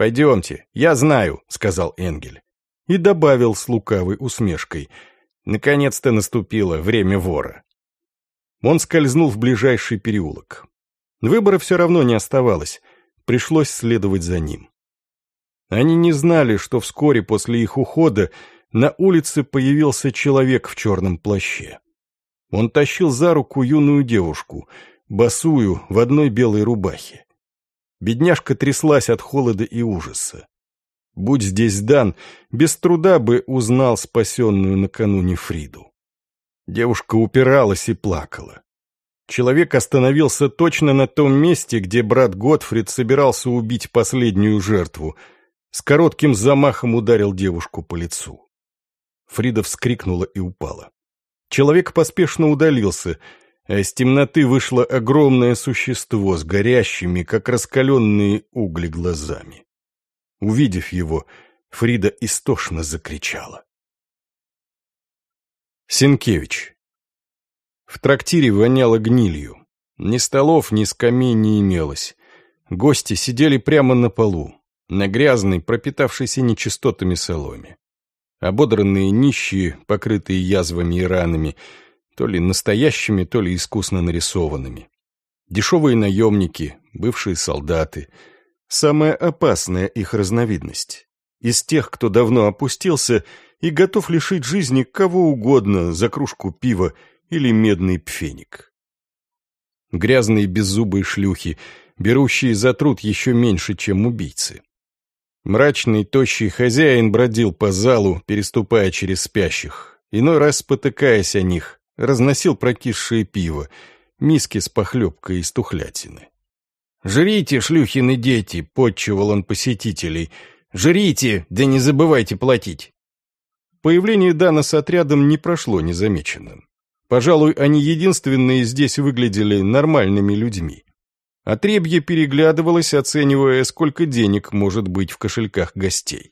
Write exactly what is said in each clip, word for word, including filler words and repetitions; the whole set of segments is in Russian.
«Пойдемте, я знаю», — сказал Энгель. И добавил с лукавой усмешкой. Наконец-то наступило время вора. Он скользнул в ближайший переулок. Выбора все равно не оставалось. Пришлось следовать за ним. Они не знали, что вскоре после их ухода на улице появился человек в черном плаще. Он тащил за руку юную девушку, босую, в одной белой рубахе. Бедняжка тряслась от холода и ужаса. Будь здесь Дан, без труда бы узнал спасенную накануне Фриду. Девушка упиралась и плакала. Человек остановился точно на том месте, где брат Готфрид собирался убить последнюю жертву. С коротким замахом ударил девушку по лицу. Фрида вскрикнула и упала. Человек поспешно удалился, а из темноты вышло огромное существо с горящими, как раскаленные угли, глазами. Увидев его, Фрида истошно закричала. Сенкевич. В трактире воняло гнилью. Ни столов, ни скамей не имелось. Гости сидели прямо на полу, на грязной, пропитавшейся нечистотами соломе. Ободранные нищие, покрытые язвами и ранами, то ли настоящими, то ли искусно нарисованными. Дешевые наемники, бывшие солдаты. Самая опасная их разновидность. Из тех, кто давно опустился и готов лишить жизни кого угодно за кружку пива или медный пфеник. Грязные беззубые шлюхи, берущие за труд еще меньше, чем убийцы. Мрачный, тощий хозяин бродил по залу, переступая через спящих, иной раз спотыкаясь о них, разносил прокисшее пиво, миски с похлебкой из тухлятины. «Жрите, шлюхины дети!» — подчивал он посетителей. «Жрите, да не забывайте платить!» Появление Дана с отрядом не прошло незамеченным. Пожалуй, они единственные здесь выглядели нормальными людьми. Отребье переглядывалось, оценивая, сколько денег может быть в кошельках гостей.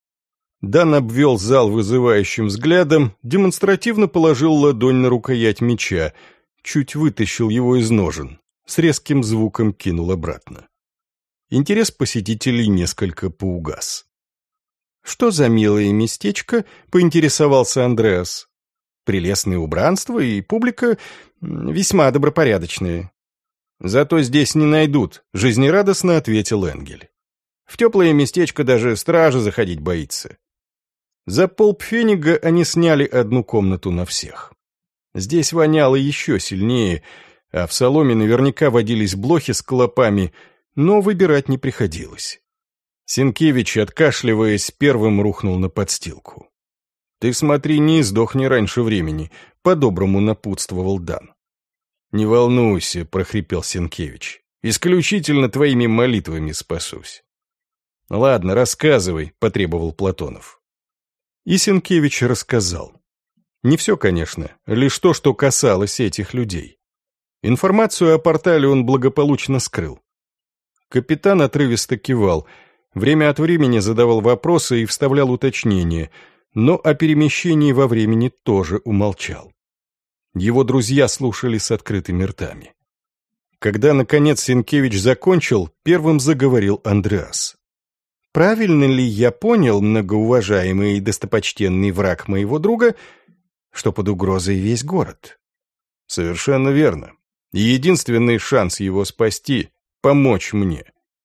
Дан обвел зал вызывающим взглядом, демонстративно положил ладонь на рукоять меча, чуть вытащил его из ножен, с резким звуком кинул обратно. Интерес посетителей несколько поугас. «Что за милое местечко?» — поинтересовался Андреас. «Прелестное убранство и публика весьма добропорядочная». «Зато здесь не найдут», — жизнерадостно ответил Энгель. «В теплое местечко даже стража заходить боится». За полпфенига они сняли одну комнату на всех. Здесь воняло еще сильнее, а в соломе наверняка водились блохи с клопами, но выбирать не приходилось. Сенкевич, откашливаясь, первым рухнул на подстилку. «Ты смотри, не сдохни раньше времени», — по-доброму напутствовал Дан. «Не волнуйся», — прохрипел Сенкевич. «Исключительно твоими молитвами спасусь». «Ладно, рассказывай», — потребовал Платонов. И Сенкевич рассказал. Не все, конечно, лишь то, что касалось этих людей. Информацию о портале он благополучно скрыл. Капитан отрывисто кивал, время от времени задавал вопросы и вставлял уточнения, но о перемещении во времени тоже умолчал. Его друзья слушали с открытыми ртами. Когда, наконец, Сенкевич закончил, первым заговорил Андреас. «Правильно ли я понял, многоуважаемый и достопочтенный враг моего друга, что под угрозой весь город?» «Совершенно верно. И единственный шанс его спасти — помочь мне».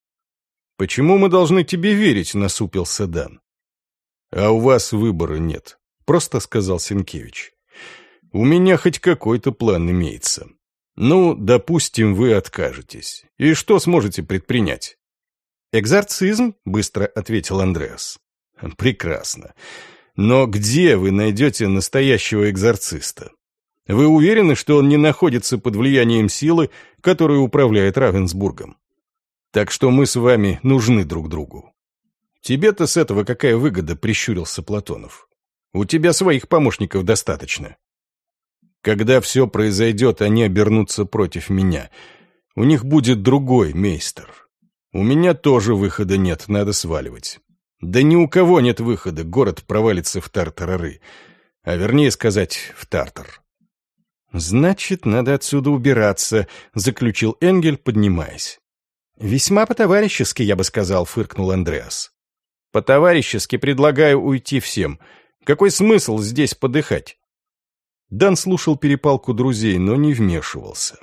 «Почему мы должны тебе верить?» — насупился Дан. «А у вас выбора нет», — просто сказал Сенкевич. «У меня хоть какой-то план имеется. Ну, допустим, вы откажетесь. И что сможете предпринять?» «Экзорцизм», — быстро ответил Андреас. «Прекрасно. Но где вы найдете настоящего экзорциста? Вы уверены, что он не находится под влиянием силы, которая управляет Равенсбургом? Так что мы с вами нужны друг другу». «Тебе-то с этого какая выгода?» — прищурился Платонов. «У тебя своих помощников достаточно». «Когда все произойдет, они обернутся против меня. У них будет другой мейстер. У меня тоже выхода нет, надо сваливать. Да ни у кого нет выхода, город провалится в тартарары. А вернее сказать, в тартар». «Значит, надо отсюда убираться», — заключил Энгель, поднимаясь. Весьма по-товарищески, я бы сказал, фыркнул Андреас. По-товарищески предлагаю уйти всем. Какой смысл здесь подыхать? Дан слушал перепалку друзей, но не вмешивался.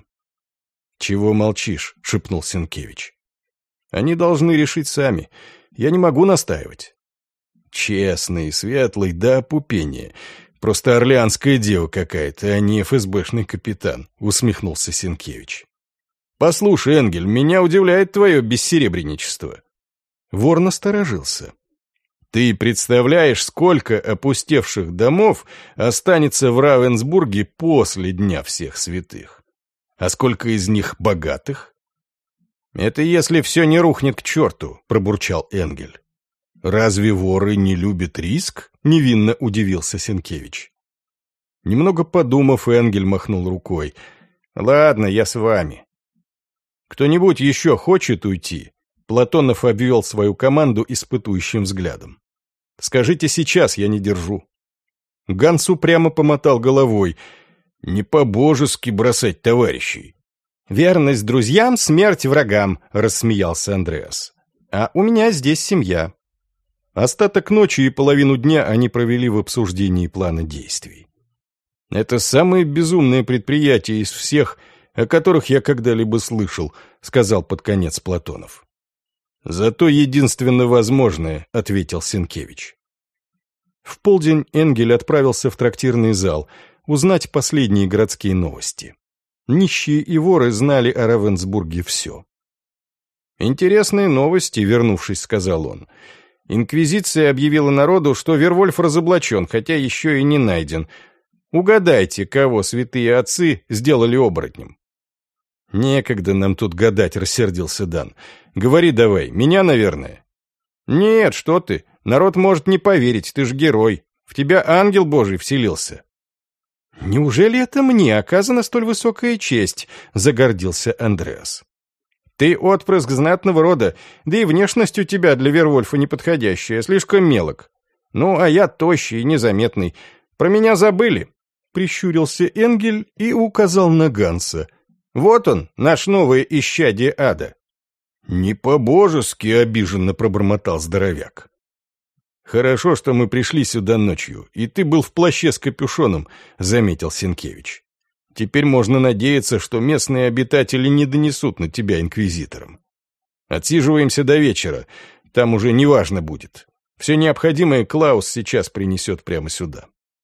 «Чего молчишь?» — шепнул Сенкевич. «Они должны решить сами. Я не могу настаивать». «Честный, светлый, да опупение. Просто орлеанская дева какая-то, а не эф эс бэшный капитан», — усмехнулся Сенкевич. «Послушай, Энгель, меня удивляет твое бессеребренничество». Вор насторожился. «Ты представляешь, сколько опустевших домов останется в Равенсбурге после Дня всех святых? А сколько из них богатых?» «Это если все не рухнет к черту», — пробурчал Энгель. «Разве воры не любят риск?» — невинно удивился Сенкевич. Немного подумав, Энгель махнул рукой. «Ладно, я с вами». «Кто-нибудь еще хочет уйти?» Платонов обвел свою команду испытующим взглядом. «Скажите сейчас, я не держу». Ганс упрямо помотал головой. «Не по-божески бросать товарищей». «Верность друзьям, смерть врагам», — рассмеялся Андреас. «А у меня здесь семья». Остаток ночи и половину дня они провели в обсуждении плана действий. «Это самое безумное предприятие из всех, о которых я когда-либо слышал», — сказал под конец Платонов. «Зато единственно возможное», — ответил Сенкевич. В полдень Энгель отправился в трактирный зал узнать последние городские новости. Нищие и воры знали о Равенсбурге все. «Интересные новости», — вернувшись, сказал он. «Инквизиция объявила народу, что Вервольф разоблачен, хотя еще и не найден. Угадайте, кого святые отцы сделали оборотнем». «Некогда нам тут гадать», — рассердился Дан. «Говори давай, меня, наверное». «Нет, что ты, народ может не поверить, ты ж герой. В тебя ангел Божий вселился». «Неужели это мне оказана столь высокая честь?» — загордился Андреас. «Ты отпрыск знатного рода, да и внешность у тебя для Вервольфа неподходящая, слишком мелок. Ну, а я тощий и незаметный. Про меня забыли?» Прищурился Энгель и указал на Ганса. «Вот он, наш новое исчадие ада». «Не по-божески», — обиженно пробормотал здоровяк. «Хорошо, что мы пришли сюда ночью, и ты был в плаще с капюшоном», — заметил Сенкевич. «Теперь можно надеяться, что местные обитатели не донесут на тебя инквизиторам. Отсиживаемся до вечера, там уже неважно будет. Все необходимое Клаус сейчас принесет прямо сюда».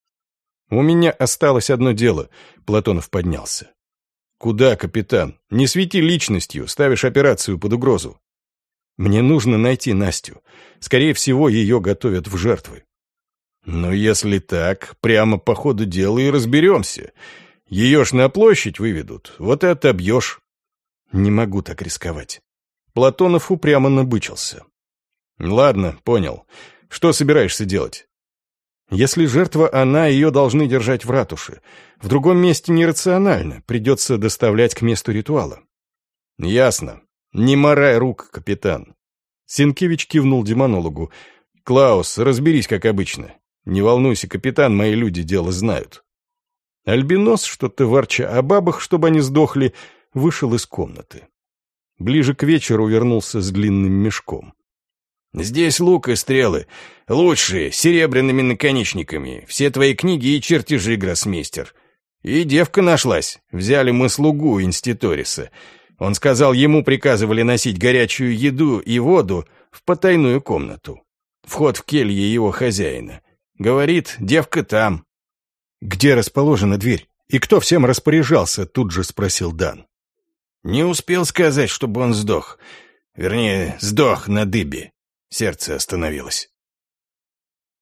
«У меня осталось одно дело», — Платонов поднялся. «Куда, капитан? Не свети личностью, ставишь операцию под угрозу». «Мне нужно найти Настю. Скорее всего, ее готовят в жертвы». «Ну, если так, прямо по ходу дела и разберемся. Ее ж на площадь выведут, вот и отобьешь». «Не могу так рисковать». Платонов упрямо набычился. «Ладно, понял. Что собираешься делать?» «Если жертва она, ее должны держать в ратуше. В другом месте нерационально, придется доставлять к месту ритуала». «Ясно. Не морай рук, капитан». Сенкевич кивнул демонологу. «Клаус, разберись, как обычно. Не волнуйся, капитан, мои люди дело знают». Альбинос, что-то ворча о бабах, чтобы они сдохли, вышел из комнаты. Ближе к вечеру вернулся с длинным мешком. «Здесь лук и стрелы. Лучшие, с серебряными наконечниками. Все твои книги и чертежи, гроссмейстер. И девка нашлась. Взяли мы слугу Инститориса. Он сказал, ему приказывали носить горячую еду и воду в потайную комнату. Вход в келье его хозяина. Говорит, девка там». «Где расположена дверь? И кто всем распоряжался?» — тут же спросил Дан. «Не успел сказать, чтобы он сдох. Вернее, сдох на дыбе. Сердце остановилось».